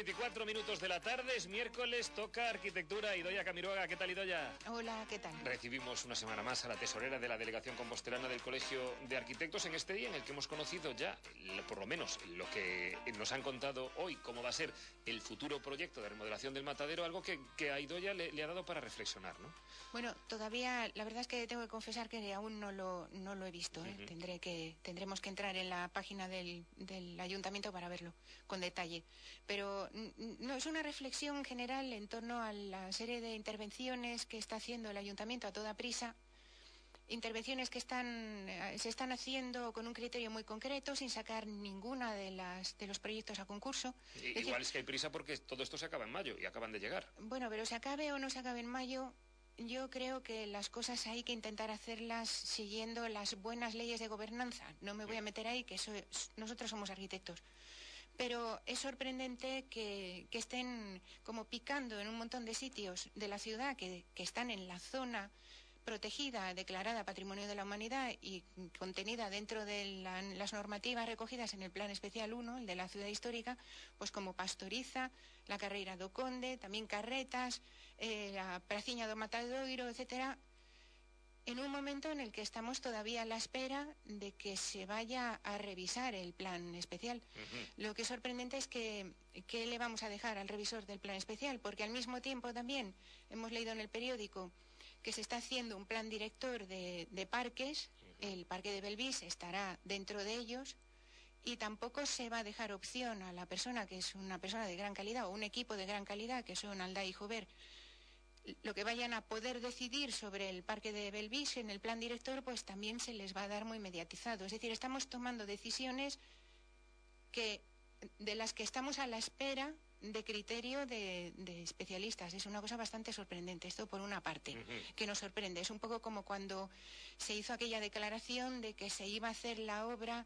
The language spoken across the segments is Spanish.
8:24 de la tarde, es miércoles, toca arquitectura. Idoia Camiroaga, ¿qué tal, Idoia? Hola, ¿qué tal? Recibimos una semana más a la tesorera de la Delegación Compostelana del Colegio de Arquitectos en este día en el que hemos conocido ya, por lo menos, lo que nos han contado hoy, cómo va a ser el futuro proyecto de remodelación del matadero, algo que a Idoia le ha dado para reflexionar, ¿no? Bueno, todavía, la verdad es que tengo que confesar que aún no lo he visto, ¿eh? Tendremos que entrar en la página del ayuntamiento para verlo con detalle. Pero no, es una reflexión general en torno a la serie de intervenciones que está haciendo el ayuntamiento a toda prisa. Intervenciones que se están haciendo con un criterio muy concreto, sin sacar ninguna de los proyectos a concurso. Igual es que hay prisa porque todo esto se acaba en mayo y acaban de llegar. Bueno, pero se acabe o no se acabe en mayo, yo creo que las cosas hay que intentar hacerlas siguiendo las buenas leyes de gobernanza. No me voy a meter ahí, que nosotros somos arquitectos. Pero es sorprendente que estén como picando en un montón de sitios de la ciudad que están en la zona protegida, declarada Patrimonio de la Humanidad y contenida dentro de las normativas recogidas en el Plan Especial 1, el de la ciudad histórica, pues como Pastoriza, la Carreira do Conde, también Carretas, la Praciña do Matadoiro, etcétera, en un momento en el que estamos todavía a la espera de que se vaya a revisar el plan especial. Lo que es sorprendente es que ¿qué le vamos a dejar al revisor del plan especial? Porque al mismo tiempo también hemos leído en el periódico que se está haciendo un plan director de parques, el Parque de Belvís estará dentro de ellos, y tampoco se va a dejar opción a la persona, que es una persona de gran calidad, o un equipo de gran calidad, que son Aldá y Jover, lo que vayan a poder decidir sobre el Parque de Belvís en el plan director, pues también se les va a dar muy mediatizado. Es decir, estamos tomando decisiones de las que estamos a la espera de criterio de especialistas. Es una cosa bastante sorprendente, esto por una parte, que nos sorprende. Es un poco como cuando se hizo aquella declaración de que se iba a hacer la obra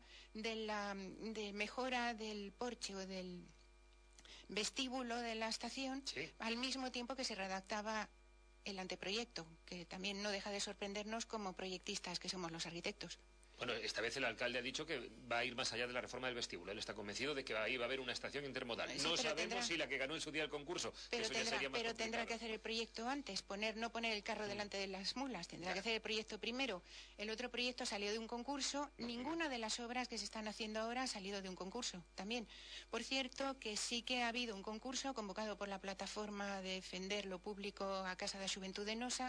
de mejora del porche o del vestíbulo de la estación, sí, al mismo tiempo que se redactaba el anteproyecto, que también no deja de sorprendernos como proyectistas que somos los arquitectos. Bueno, esta vez el alcalde ha dicho que va a ir más allá de la reforma del vestíbulo. Él está convencido de que ahí va a haber una estación intermodal. Sí, no sabemos si la que ganó en su día el concurso. Pero tendrá que hacer el proyecto antes, no poner el carro delante de las mulas. Tendrá que hacer el proyecto primero. El otro proyecto salió de un concurso. Ninguna de las obras que se están haciendo ahora ha salido de un concurso también. Por cierto, que sí que ha habido un concurso convocado por la plataforma de Defender lo Público a Casa da Xuventude de Nosa,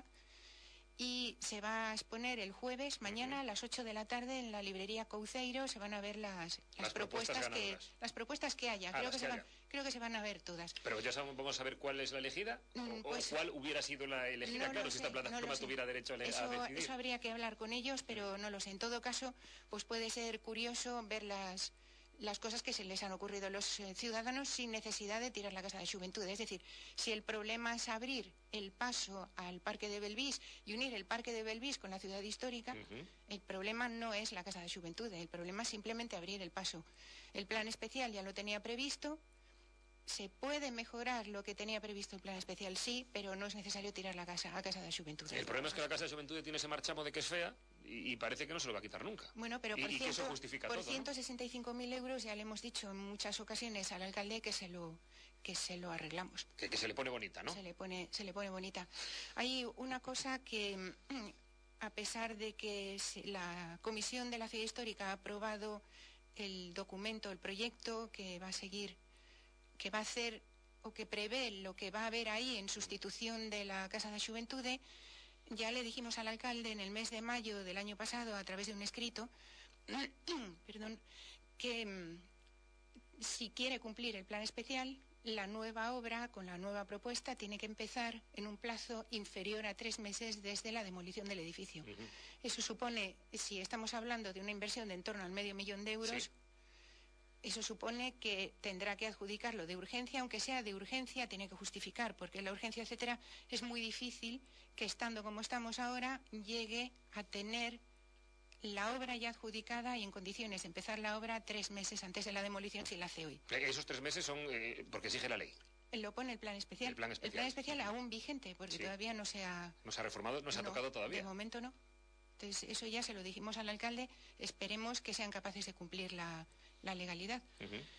y se va a exponer el jueves, mañana, a las 8 de la tarde en la librería Couceiro. Se van a ver las propuestas que haya. Creo que se van a ver todas. Pero ya vamos a ver cuál es la elegida, o cuál hubiera sido la elegida, claro, si esta plataforma tuviera derecho a decidir. Eso habría que hablar con ellos, pero no lo sé. En todo caso, pues puede ser curioso ver las cosas que se les han ocurrido a los ciudadanos sin necesidad de tirar la Casa de Xuventude. Es decir, si el problema es abrir el paso al Parque de Belvís y unir el Parque de Belvís con la ciudad histórica, el problema no es la Casa de Xuventude, el problema es simplemente abrir el paso. El plan especial ya lo tenía previsto. Se puede mejorar lo que tenía previsto el plan especial, sí, pero no es necesario tirar la casa a Casa de Xuventude. El problema es que la Casa de Xuventude tiene ese marchamo de que es fea y parece que no se lo va a quitar nunca. Bueno, pero por 165.000 ¿no? euros ya le hemos dicho en muchas ocasiones al alcalde que se lo arreglamos. Que se le pone bonita, ¿no? Se le pone bonita. Hay una cosa que, a pesar de que la Comisión de la Ciudad Histórica ha aprobado el documento, el proyecto que va a seguir, que va a hacer o que prevé lo que va a haber ahí en sustitución de la Casa da Xuventude, ya le dijimos al alcalde en el mes de mayo del año pasado, a través de un escrito, que si quiere cumplir el plan especial, la nueva obra, con la nueva propuesta, tiene que empezar en un plazo inferior a 3 meses desde la demolición del edificio. Eso supone, si estamos hablando de una inversión de en torno al $500.000 de euros, sí, eso supone que tendrá que adjudicarlo de urgencia, aunque sea de urgencia, tiene que justificar, porque la urgencia, etcétera, es muy difícil que, estando como estamos ahora, llegue a tener la obra ya adjudicada y en condiciones de empezar la obra 3 meses antes de la demolición, si la hace hoy. Esos 3 meses son porque exige la ley. Lo pone el plan especial. El plan especial aún vigente, porque todavía no se ha... ¿No se ha reformado? ¿No se ha tocado todavía? De momento no. Entonces, eso ya se lo dijimos al alcalde, esperemos que sean capaces de cumplir la legalidad.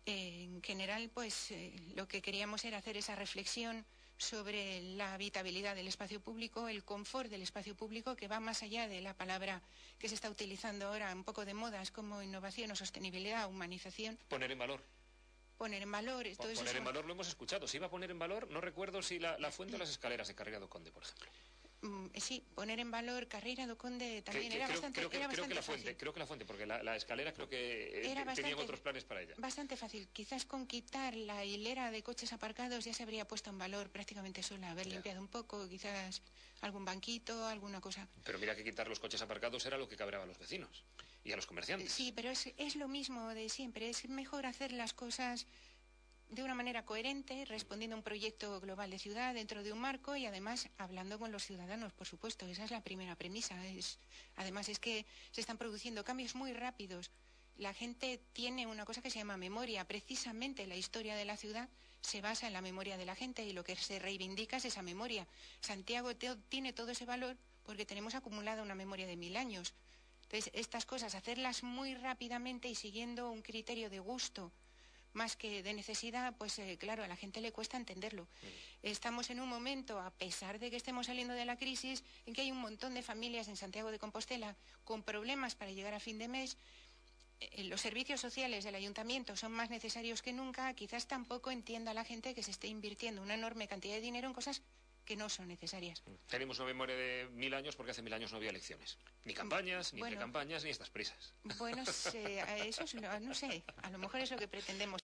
En general, pues lo que queríamos era hacer esa reflexión sobre la habitabilidad del espacio público, el confort del espacio público, que va más allá de la palabra que se está utilizando ahora un poco de modas como innovación o sostenibilidad, humanización. Poner en valor. Poner en valor. Todo eso poner en valor lo hemos escuchado. Se iba a poner en valor, no recuerdo si la fuente o las escaleras de Carreira do Conde, por ejemplo. Sí, poner en valor Carreira do Conde también era bastante fácil. Creo que la fuente, porque la escalera creo que tenían otros planes para ella. Bastante fácil. Quizás con quitar la hilera de coches aparcados ya se habría puesto en valor prácticamente sola. Haber limpiado un poco, quizás algún banquito, alguna cosa. Pero mira que quitar los coches aparcados era lo que cabreaba a los vecinos y a los comerciantes. Sí, pero es lo mismo de siempre. Es mejor hacer las cosas de una manera coherente, respondiendo a un proyecto global de ciudad dentro de un marco y además hablando con los ciudadanos, por supuesto. Esa es la primera premisa. Además es que se están produciendo cambios muy rápidos. La gente tiene una cosa que se llama memoria. Precisamente la historia de la ciudad se basa en la memoria de la gente y lo que se reivindica es esa memoria. Santiago tiene todo ese valor porque tenemos acumulada una memoria de 1000 años. Entonces, estas cosas, hacerlas muy rápidamente y siguiendo un criterio de gusto más que de necesidad, pues claro, a la gente le cuesta entenderlo. Estamos en un momento, a pesar de que estemos saliendo de la crisis, en que hay un montón de familias en Santiago de Compostela con problemas para llegar a fin de mes. Los servicios sociales del ayuntamiento son más necesarios que nunca. Quizás tampoco entienda la gente que se esté invirtiendo una enorme cantidad de dinero en cosas que no son necesarias. Tenemos una memoria de 1000 años porque hace 1000 años no había elecciones. Ni campañas, ni precampañas, ni estas prisas. Bueno, eso es, no sé, a lo mejor es lo que pretendemos.